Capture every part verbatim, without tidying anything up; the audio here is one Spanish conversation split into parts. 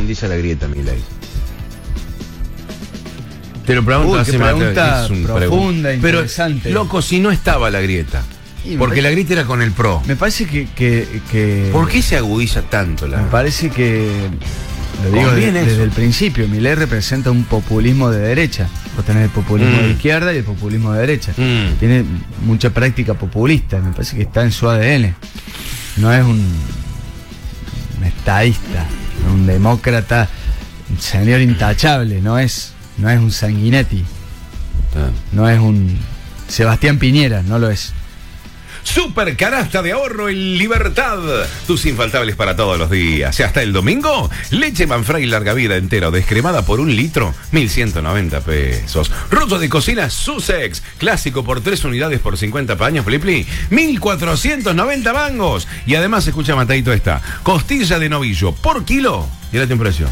profundiza la grieta, Milei? Te lo pregunto Uy, hace qué más- pregunta es un profunda, pregun- Pero, interesante. loco, si no estaba la grieta. Y me Porque parece- la grieta era con el PRO. Me parece que, que, que- ¿Por qué se agudiza tanto la.? Me parece que, lo digo de- Conviene eso. desde el principio, Milei representa un populismo de derecha. Vos tenés el populismo Mm. de izquierda y el populismo de derecha. Mm. Tiene mucha práctica populista, me parece que está en su A D N. No es un, un estadista, un demócrata, un señor intachable, no es, no es un Sanguinetti, Ah. no es un Sebastián Piñera, no lo es. Super canasta de ahorro en Libertad. Tus infaltables para todos los días. Y hasta el domingo, leche Manfrey larga vida entera o descremada por un litro, mil ciento noventa pesos. Rollo de cocina Sussex, clásico por tres unidades por cincuenta paños, Plipli, mil cuatrocientos noventa mangos. Y además, escucha, Mateito, esta costilla de novillo por kilo. Y date un precio.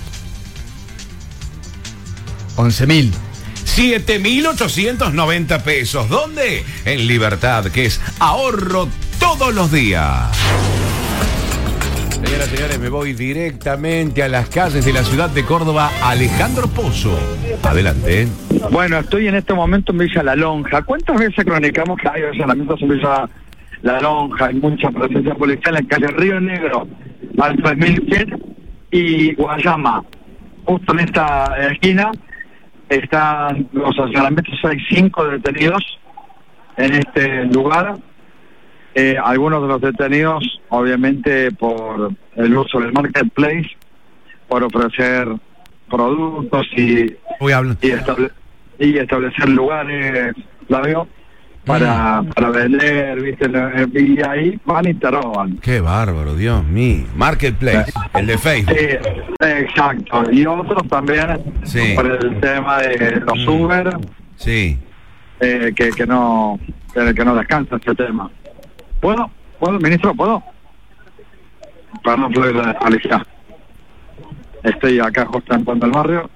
once mil. siete mil ochocientos noventa pesos. ¿Dónde? En Libertad, que es ahorro todos los días. Señoras y señores, me voy directamente a las calles de la ciudad de Córdoba. Alejandro Pozo. Adelante. Bueno, estoy en este momento en Villa La Lonja. ¿Cuántas veces cronicamos que hay allanamientos en Villa La Lonja? Hay mucha presencia policial en calle Río Negro, al tres mil cien y Guayama. Justo en esta esquina están los allanamientos. Hay cinco detenidos en este lugar. Eh, algunos de los detenidos, obviamente, por el uso del marketplace, por ofrecer productos y, Voy a hablar. y, estable- y establecer lugares, Flavio, para, para vender, ¿viste? Y ahí van y te roban. Qué bárbaro, Dios mío. Marketplace, el de Facebook. Sí, exacto. Y otros también Sí. por el tema de los Mm. Uber, Sí. eh, que, que no que, que no descansa este tema. ¿Puedo? ¿Puedo, ministro? ¿Puedo? Perdón, Flavio, Alicia. Estoy acá justo en Puente del Barrio.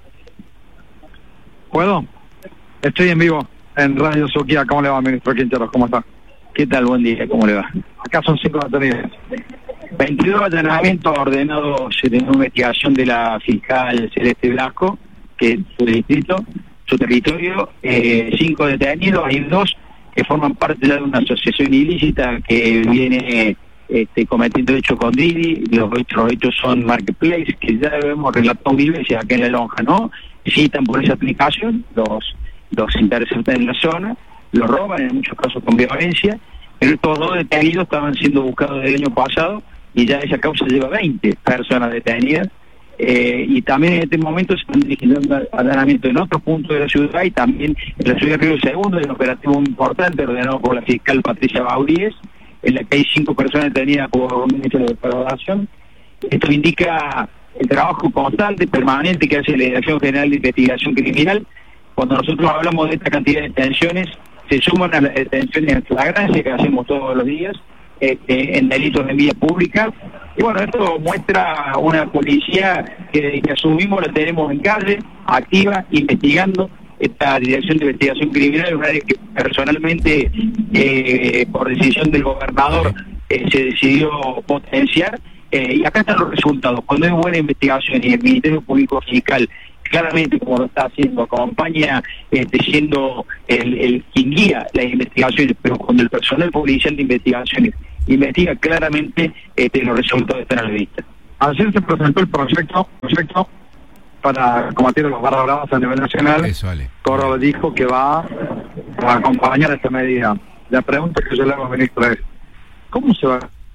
¿Puedo? Estoy en vivo en Radio Suquía. ¿Cómo le va, ministro Quinteros? ¿Cómo está? ¿Qué tal? Buen día, ¿cómo le va? Acá son cinco detenidos. veintidós allanamientos ordenados en una investigación de la fiscal Celeste Blasco, que es su distrito, su territorio, eh, cinco detenidos, hay dos que forman parte ya de una asociación ilícita que viene este, cometiendo hechos con Didi. Los hechos, los hechos son marketplace, que ya hemos relatado mil veces acá en La Lonja, ¿no? Citan por esa aplicación, los, los interceptan en la zona, los roban, en muchos casos con violencia, pero estos dos detenidos estaban siendo buscados el año pasado y ya esa causa lleva veinte personas detenidas. Eh, y también en este momento se están dirigiendo allanamientos en otros puntos de la ciudad y también en la ciudad de Río Segundo, hay un operativo muy importante ordenado por la fiscal Patricia Baudíez, en la que hay cinco personas detenidas por un hecho de defraudación. Esto indica el trabajo constante, permanente que hace la Dirección General de Investigación Criminal. Cuando nosotros hablamos de esta cantidad de detenciones, se suman a las detenciones en flagrancia que hacemos todos los días, este, en delitos de vía pública. Y bueno, esto muestra una policía que desde que asumimos la tenemos en calle, activa, investigando. Esta Dirección de Investigación Criminal es una área que personalmente, eh, por decisión del gobernador, eh, se decidió potenciar. Eh, y acá están los resultados. Cuando hay buena investigación y el Ministerio Público Fiscal, claramente como lo está haciendo, acompaña este, siendo el, el quien guía las investigaciones, pero cuando el personal policial de investigaciones investiga claramente, este, los resultados están a la vista. Ayer se presentó el proyecto proyecto para combatir a los barras bravas a nivel nacional. Eso, Ale. Córdoba dijo que va a acompañar esta medida. La pregunta que yo le hago al ministro es, ¿cómo se va?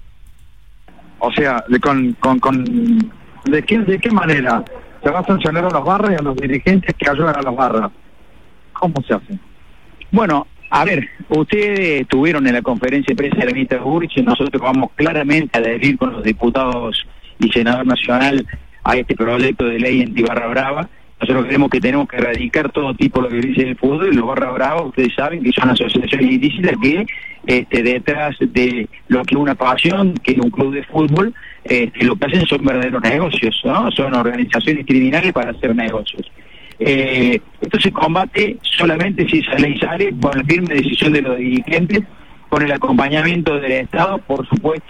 O sea, de, con, con, con, ¿de, qué, ¿de qué manera se va a sancionar a los barras y a los dirigentes que ayudan a los barras? ¿Cómo se hace? Bueno, a ver, ustedes estuvieron en la conferencia de prensa de la ministra Burrich, nosotros vamos claramente a adherir con los diputados y senador nacional a este proyecto de ley anti-barra brava. Nosotros creemos que tenemos que erradicar todo tipo de violencia en el fútbol, y los barra bravas, ustedes saben que son asociaciones ilícitas que este, detrás de lo que es una pasión, que es un club de fútbol, este, lo que hacen son verdaderos negocios, ¿no? Son organizaciones criminales para hacer negocios. Eh, esto se combate solamente si esa ley sale con la firme decisión de los dirigentes, con el acompañamiento del Estado, por supuesto,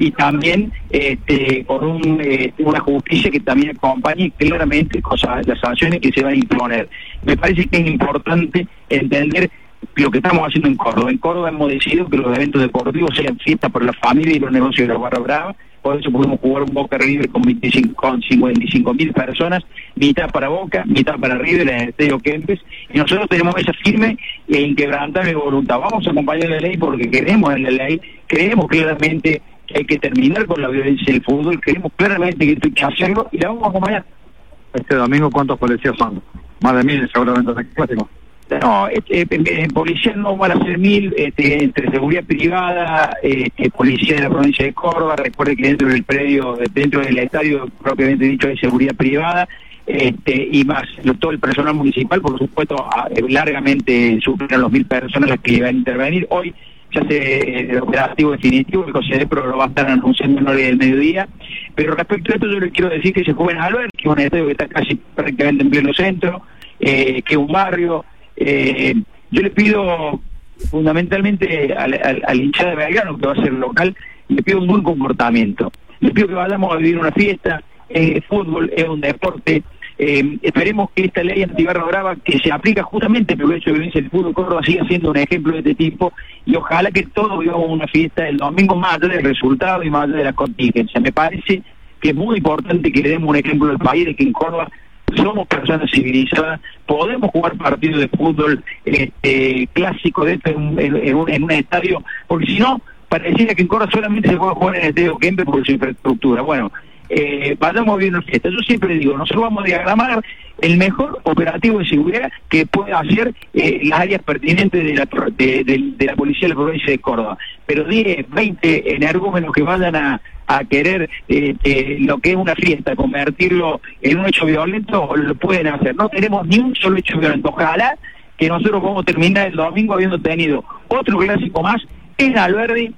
y también este, con un, eh, una justicia que también acompañe claramente cosas, las sanciones que se van a imponer. Me parece que es importante entender lo que estamos haciendo en Córdoba. En Córdoba hemos decidido que los eventos deportivos sean fiestas para la familia y los negocios de la Barra Brava. Por eso podemos jugar un Boca River con veinticinco, con cincuenta y cinco mil personas, mitad para Boca, mitad para River en el Estadio Kempes, y nosotros tenemos esa firme e inquebrantable voluntad. Vamos a acompañar la ley porque creemos en la ley, creemos claramente que hay que terminar con la violencia del fútbol, creemos claramente que hay que hacerlo y la vamos a acompañar. Este domingo, ¿cuántos policías son? Más de mil seguramente en el clásico. No, este, en policía no van a ser mil, este, entre seguridad privada, este, policía de la provincia de Córdoba. Recuerde que dentro del predio, dentro del estadio propiamente dicho, hay seguridad privada, este, y más todo el personal municipal, por supuesto, a, largamente superan los mil personas las que van a intervenir. Hoy ya se el operativo definitivo, el COSEDEPRO lo va a estar anunciando en hora del mediodía, pero respecto a esto yo les quiero decir que se juega en Albergue, que es un estadio que está casi prácticamente en pleno centro, eh, que es un barrio. Eh, yo le pido fundamentalmente al, al, al hinchada de Belgrano, que va a ser local, le pido un buen comportamiento. Le pido que vayamos a vivir una fiesta, eh, fútbol es un deporte. Eh, esperemos que esta ley antibarra brava, que se aplica justamente por el hecho de violencia del fútbol, Córdoba siga siendo un ejemplo de este tipo, y ojalá que todos vivamos una fiesta el domingo más allá del resultado y más allá de la contingencia. Me parece que es muy importante que le demos un ejemplo al país de que en Córdoba somos personas civilizadas, podemos jugar partidos de fútbol este, clásico de esto en un, en, un, en un estadio, porque si no, pareciera que en Córdoba solamente se puede jugar en el estadio Kempes por su infraestructura. Bueno, eh, vayamos a vivir una fiesta. Yo siempre digo, nosotros vamos a diagramar el mejor operativo de seguridad que pueda hacer eh, las áreas pertinentes de la, de, de, de la policía de la provincia de Córdoba, pero diez, veinte energúmenos que vayan a a querer eh, eh, lo que es una fiesta, convertirlo en un hecho violento, lo pueden hacer. No tenemos ni un solo hecho violento. Ojalá que nosotros podamos terminar el domingo habiendo tenido otro clásico más en Alberdi.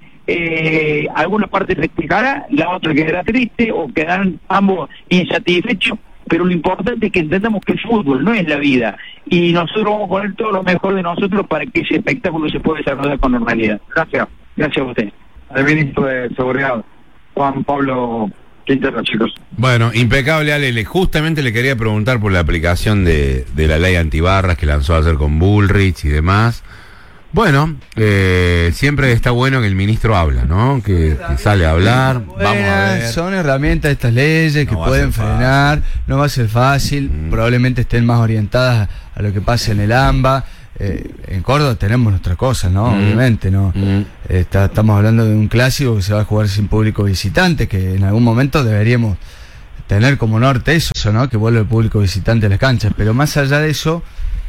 Eh, alguna parte festejará, la otra quedará triste o quedarán ambos insatisfechos, pero lo importante es que entendamos que el fútbol no es la vida y nosotros vamos a poner todo lo mejor de nosotros para que ese espectáculo se pueda desarrollar con normalidad. Gracias. Gracias a usted. El ministro de Seguridad, Juan Pablo Quintero, chicos. Bueno, impecable, Ale. Le, justamente le quería preguntar por la aplicación de, de la ley antibarras que lanzó ayer con Bullrich y demás. Bueno, eh, siempre está bueno que el ministro habla, ¿no? Que, que sale a hablar. Buenas, vamos a ver. Son herramientas estas leyes que No pueden frenar, fácil. no va a ser fácil, mm. probablemente estén más orientadas a lo que pasa en el AMBA. Eh, en Córdoba tenemos nuestras cosas, ¿no? Mm. Obviamente, ¿no? Mm. Está, estamos hablando de un clásico que se va a jugar sin público visitante, que en algún momento deberíamos tener como norte eso, ¿no? Que vuelva el público visitante a las canchas. Pero más allá de eso,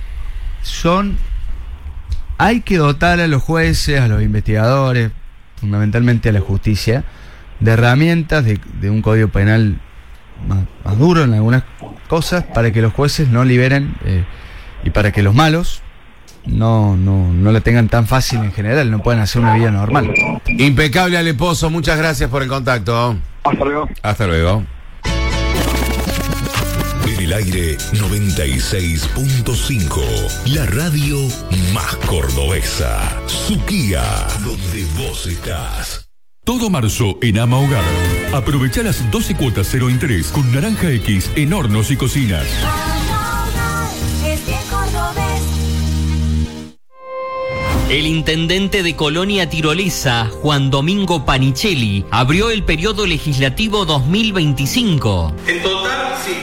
son... hay que dotar a los jueces, a los investigadores, fundamentalmente a la justicia, de herramientas, de, de un código penal más, más duro en algunas cosas, para que los jueces no liberen eh, y para que los malos no, no, no la tengan tan fácil en general, no puedan hacer una vida normal. Impecable, Ale Pozo, muchas gracias por el contacto. Hasta luego. Hasta luego. En el aire noventa y seis punto cinco, la radio más cordobesa. Suquía, donde vos estás. Todo marzo en Ama Hogar. Aprovecha las doce cuotas cero interés con Naranja X en hornos y cocinas. El intendente de Colonia Tirolesa, Juan Domingo Panichelli, abrió el periodo legislativo dos mil veinticinco. En total, sí,